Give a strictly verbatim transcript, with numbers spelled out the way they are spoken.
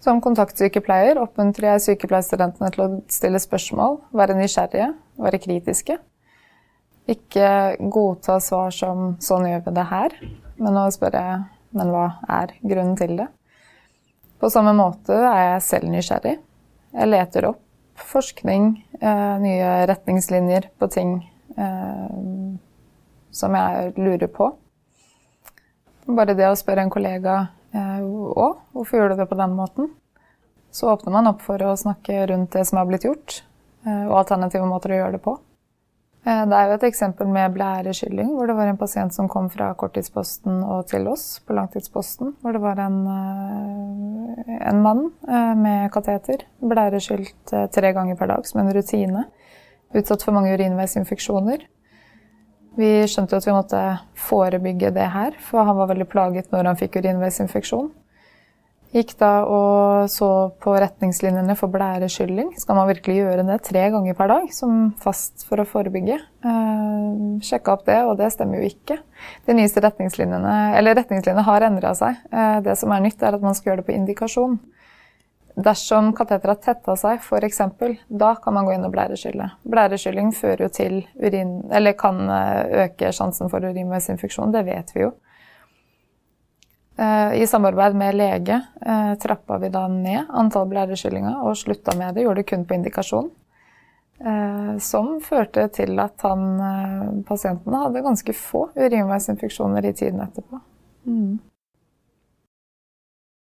Som kontaktsykepleier oppmuntrer jeg sykepleierstudentene til å stille spørsmål, være nysgjerrige, være kritiske. Ikke godta svar som «sånn gjør vi det her», men å spørre «men hva er grunnen til det?» På samme måte er jeg selv nysgjerrig. Jeg leter opp forskning, eh, nye retningslinjer på ting eh, som jeg lurer på. Bare det å spørre en kollega «Å, hvorfor gjør du det på den måten?» Så åpner man opp for å snakke rundt det som har blitt gjort, og alternative måter å gjøre det på. Det er jo et eksempel med blærekylling, hvor det var en pasient som kom fra korttidsposten og til oss på langtidsposten, hvor det var en, en mann med kateter, blæreskylt tre ganger per dag som en rutine, utsatt for mange urinveisinfeksjoner. Vi skjønte at vi måtte forebygge det her, for han var veldig plaget når han fikk urinveisinfeksjon. Gikk da og så på retningslinjene for blærekylling. Skal man virkelig gjøre det tre ganger per dag, som fast for å forebygge? Eh, sjekket opp det, og det stemmer jo ikke. De nyeste retningslinjene, eller retningslinjene har endret seg. Eh, det som er nytt er at man skal gjøre det på indikasjon. Dersom kateter har tettet seg, for eksempel, da kan man gå inn og blæreskylle. Blærekylling fører jo til urin, eller kan øke sjansen for urinveisinfeksjon, det vet vi jo. I samarbeid med lege trappet vi da ned antall blærekyllinger og sluttet med det, gjorde det kun på indikasjon, som førte til at han, pasienten hadde ganske få urinveisinfeksjoner i tiden etterpå. Mm.